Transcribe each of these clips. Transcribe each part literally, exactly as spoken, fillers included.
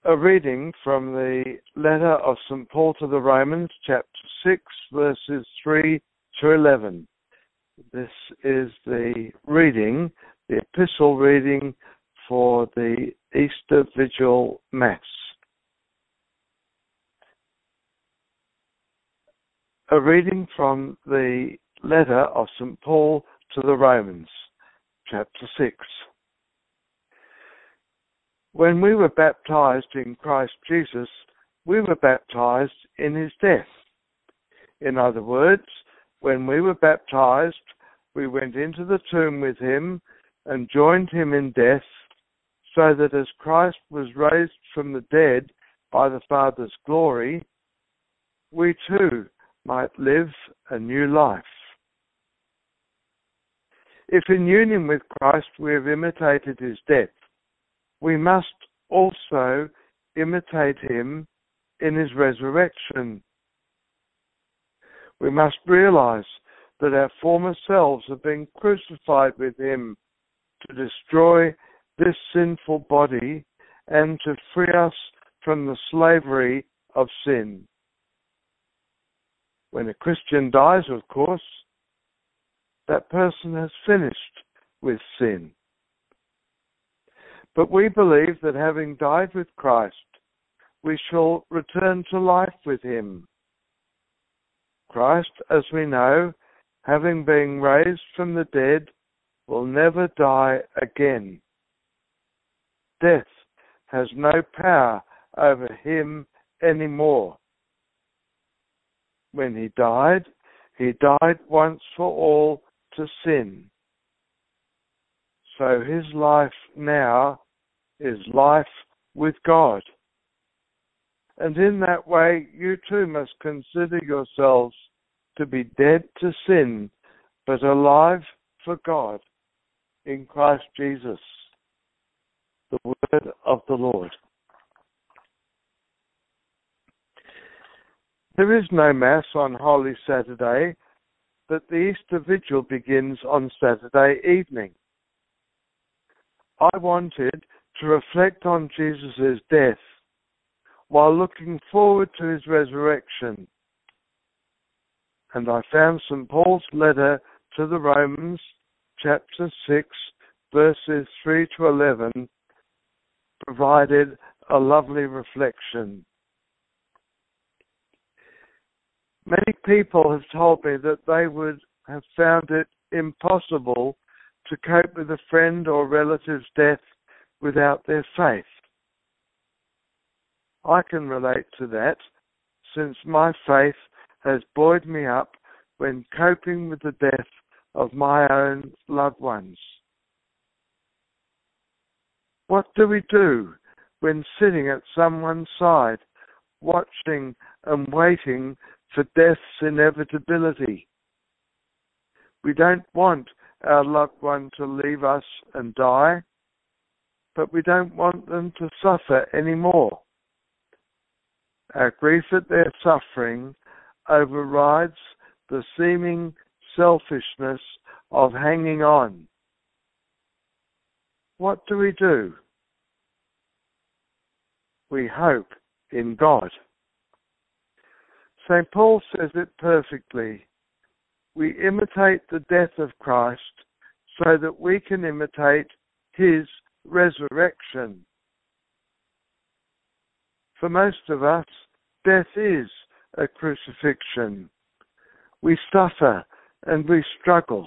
A reading from the letter of Saint Paul to the Romans, chapter six, verses three to eleven. This is the reading, the epistle reading for the Easter Vigil Mass. A reading from the letter of Saint Paul to the Romans, chapter six. When we were baptized in Christ Jesus, we were baptized in his death. In other words, when we were baptized, we went into the tomb with him and joined him in death, so that as Christ was raised from the dead by the Father's glory, we too might live a new life. If in union with Christ we have imitated his death, we must also imitate him in his resurrection. We must realize that our former selves have been crucified with him to destroy this sinful body and to free us from the slavery of sin. When a Christian dies, of course, that person has finished with sin. But we believe that having died with Christ, we shall return to life with him. Christ, as we know, having been raised from the dead, will never die again. Death has no power over him anymore. When he died, he died once for all to sin. So his life now is life with God. And in that way, you too must consider yourselves to be dead to sin, but alive for God in Christ Jesus. The word of the Lord. There is no Mass on Holy Saturday, but the Easter Vigil begins on Saturday evening. I wanted to reflect on Jesus' death while looking forward to his resurrection. And I found Saint Paul's letter to the Romans, chapter six, verses three to eleven, provided a lovely reflection. Many people have told me that they would have found it impossible to cope with a friend or relative's death without their faith. I can relate to that, since my faith has buoyed me up when coping with the death of my own loved ones. What do we do when sitting at someone's side, watching and waiting for death's inevitability? We don't want our loved one to leave us and die, but we don't want them to suffer anymore. Our grief at their suffering overrides the seeming selfishness of hanging on. What do we do? We hope in God. Saint Paul says it perfectly. We imitate the death of Christ so that we can imitate his resurrection. For most of us, death is a crucifixion. We suffer and we struggle.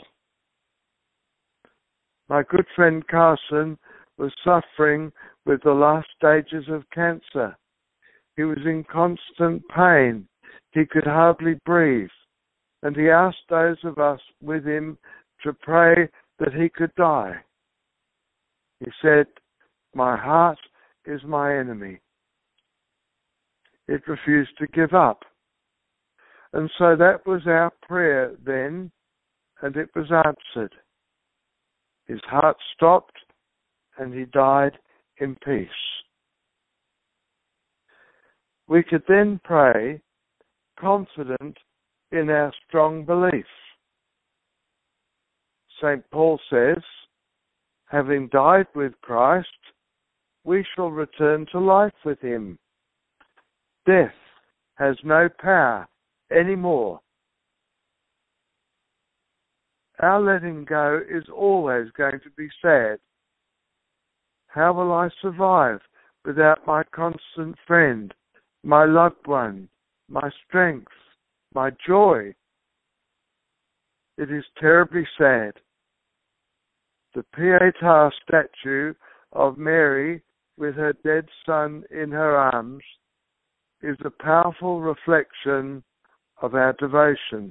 My good friend Carson was suffering with the last stages of cancer. He was in constant pain. He could hardly breathe. And he asked those of us with him to pray that he could die. He said, "My heart is my enemy." It refused to give up. And so that was our prayer then, and it was answered. His heart stopped, and he died in peace. We could then pray, confident in our strong belief. Saint Paul says, having died with Christ, we shall return to life with him. Death has no power anymore. Our letting go is always going to be sad. How will I survive without my constant friend, my loved one, my strength, my joy? It is terribly sad. The Pietà statue of Mary with her dead son in her arms is a powerful reflection of our devotion.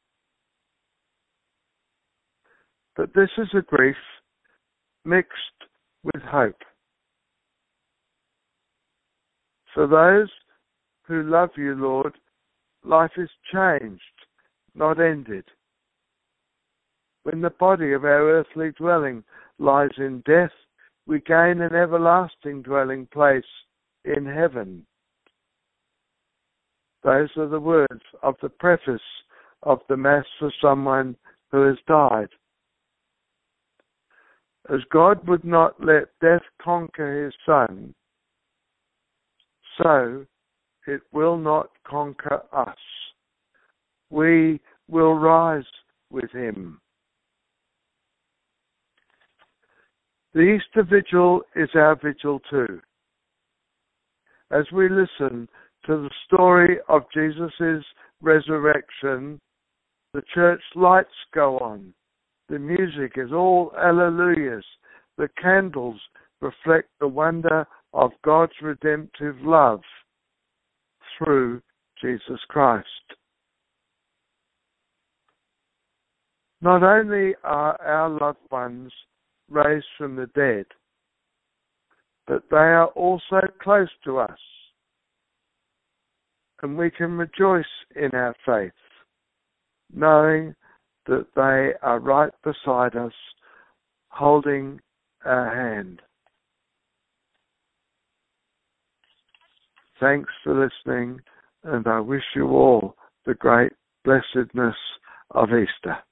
But this is a grief mixed with hope. For those who love you, Lord, life is changed, not ended. When the body of our earthly dwelling lies in death, we gain an everlasting dwelling place in heaven. Those are the words of the preface of the Mass for someone who has died. As God would not let death conquer his Son, so it will not conquer us. We will rise with him. The Easter Vigil is our vigil too. As we listen to the story of Jesus' resurrection, the church lights go on. The music is all alleluias. The candles reflect the wonder of God's redemptive love through Jesus Christ. Not only are our loved ones raised from the dead, but they are also close to us, and we can rejoice in our faith, knowing that they are right beside us, holding our hand. Thanks for listening, and I wish you all the great blessedness of Easter.